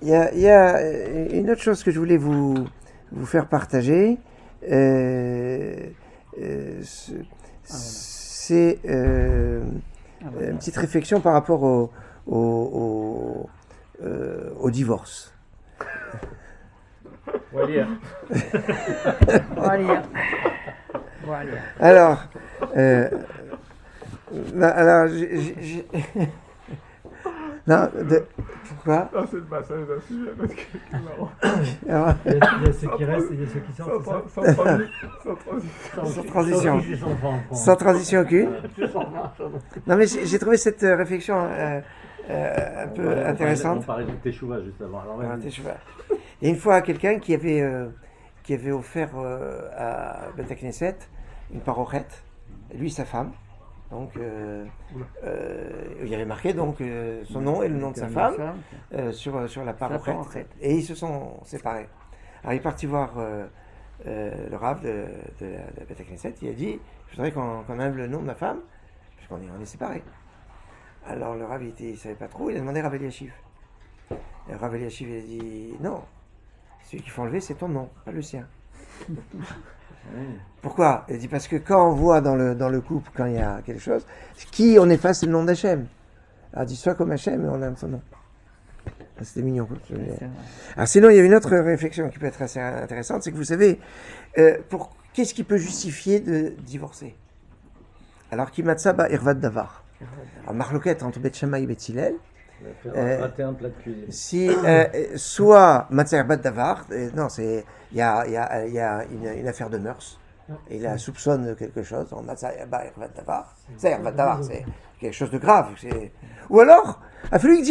y a une autre chose que je voulais vous faire partager. C'est une petite réflexion par rapport au divorce. Voilà. Alors, non, pourquoi? Non, c'est le bassin d'un sujet parce que Il y a ceux qui restent et il y a ceux qui sortent. Sans transition. Sans transition aucune. Non, mais j'ai trouvé cette réflexion un peu intéressante. On parlait de Teshuvah juste avant. Alors, Teshuvah. Il y a une fois quelqu'un qui avait offert à Beth Knesset une parochette, lui et sa femme. Donc, il y avait marqué donc son nom et le nom de sa femme sur la parochette. Et ils se sont séparés. Alors, il est parti voir le Rav de la Beth Knesset. Il a dit, je voudrais qu'on enlève le nom de ma femme, parce qu'on est séparés. Alors, le Rav, il ne savait pas trop. Il a demandé à Rav Eliashiv. Et Rav Eliashiv, il a dit, non, celui qu'il faut enlever, c'est ton nom, pas le sien. Pourquoi? Il dit parce que quand on voit dans le couple, quand il y a quelque chose, qui on efface, c'est le nom d'Hachem. Alors dit soit comme Hachem et on aime son nom. C'était mignon. Alors sinon, il y a une autre réflexion qui peut être assez intéressante, c'est que vous savez, qu'est-ce qui peut justifier de divorcer? Alors, Kimatsaba Irvad Davar. Alors, Marloquette entre Bet Shammai et Bet Hillel. Rater un plat de cuisine. Si soit Matzah Irvad Davar, non, il y a une affaire de mœurs. Et il soupçonne quelque chose. En Matzah Irvad Davar. Irvad Davar, c'est quelque chose de grave. Ou alors, elle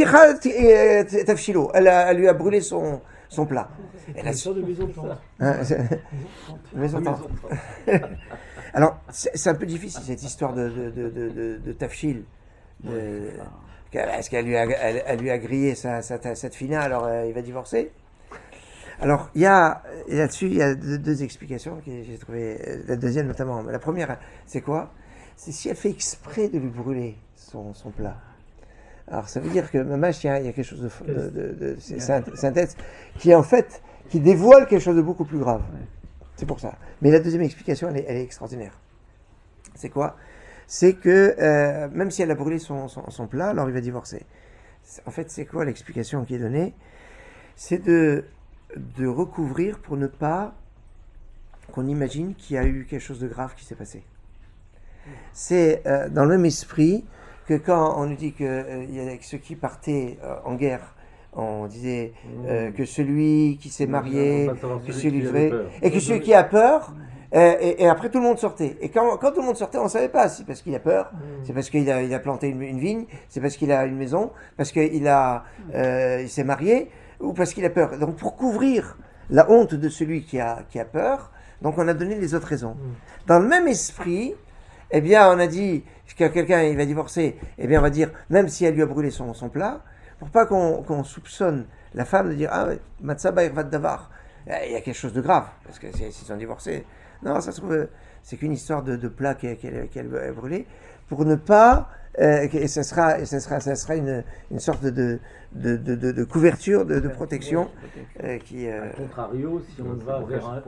lui a brûlé son plat. C'est une sorte de maison de temps. Maison de temps. Alors, c'est un peu difficile cette histoire de Tafshil. Est-ce qu'elle lui a grillé cette fina, alors il va divorcer? Alors, là-dessus, il y a deux explications que j'ai trouvées. La deuxième notamment. La première, c'est quoi? C'est si elle fait exprès de lui brûler son plat. Alors, ça veut dire que Mamash, il y a quelque chose de synthèse qui en fait, qui dévoile quelque chose de beaucoup plus grave. C'est pour ça. Mais la deuxième explication, elle est extraordinaire. C'est quoi? C'est que même si elle a brûlé son plat, alors il va divorcer. En fait, c'est quoi l'explication qui est donnée? C'est de recouvrir pour ne pas qu'on imagine qu'il y a eu quelque chose de grave qui s'est passé. C'est dans le même esprit que quand on nous dit qu'il y a ceux qui partaient en guerre, on disait que celui qui s'est marié, que celui et que celui qui a peur, et après tout le monde sortait. Et quand tout le monde sortait, on ne savait pas. C'est parce qu'il a peur, c'est parce qu'il a planté une vigne, c'est parce qu'il a une maison, parce qu'il s'est marié, ou parce qu'il a peur. Donc pour couvrir la honte de celui qui a peur, donc on a donné les autres raisons. Dans le même esprit, eh bien on a dit que quelqu'un il va divorcer, eh bien on va dire, même si elle lui a brûlé son plat, pour pas qu'on soupçonne la femme de dire « Ah, Matzaba Irvad Davar », il y a quelque chose de grave, parce que s'ils sont divorcés, non, ça se trouve, c'est qu'une histoire de plat qu'elle a brûlé, pour ne pas, et ça sera une sorte de couverture, de protection, qui... A contrario, si on va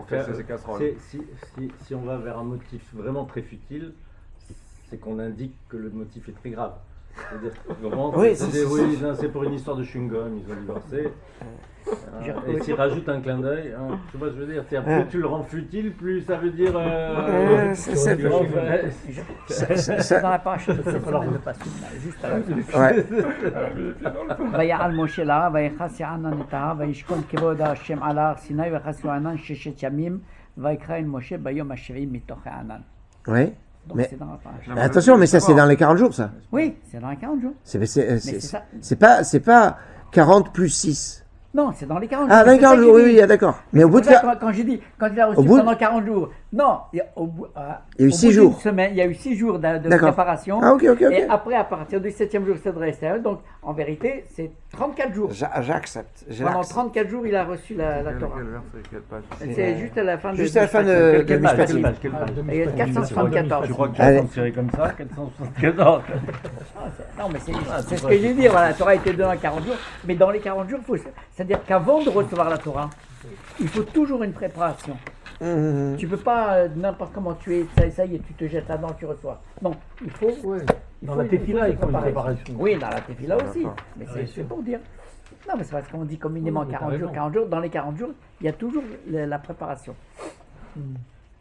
vers un motif vraiment très futile, c'est qu'on indique que le motif est très grave. C'est-à-dire c'est pour une histoire de chewing-gum, ils ont divorcé. Et s'ils rajoutent un clin d'œil, tu vois ce que je veux dire, plus tu le rends futile, plus ça veut dire. C'est dans la page de juste à la fin. ויעל משה להר ויכס יענן את ההר וישכון כבוד השם על ההר סיני ויכס יענן 6 ימים ויקרא אל משה ביום השביעי מתוך הענן. Oui. Donc Mais c'est dans la page. attention, mais ça c'est dans les 40 jours, ça. Oui, c'est dans les 40 jours. C'est pas 40 plus 6. Non, c'est dans les 40 jours. Ah, dans les 40 jours, oui, d'accord. Mais au bout de quand j'ai dit, quand il a reçu pendant 40 jours, non, il y a eu 6 jours. Semaine, il y a eu 6 jours de préparation. Ah, ok. Et après, à partir du 7e jour, c'est de rester. Donc, en vérité, c'est 34 jours. J'accepte. Pendant 34 jours, il a reçu la Torah. C'est juste à la fin de... Juste à la fin de Mishpatim. Il y a 474. Je crois que tu vas tirer comme ça, 474. Non, mais c'est ce que j'ai dit. Voilà, la Torah a été donnée en 40 jours. Mais dans les 40 jours, ça C'est-à-dire qu'avant de recevoir la Torah, il faut toujours une préparation. Tu peux pas n'importe comment tu es, ça y est, tu te jettes là-dedans, tu reçois. Non, il faut. Dans la tefila, il faut une préparation. Oui, dans la tefila aussi. Mais c'est pour dire. Non, mais c'est parce qu'on dit communément 40 jours, 40 jours. Dans les 40 jours, il y a toujours la préparation.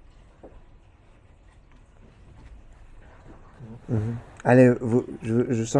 Allez, je sens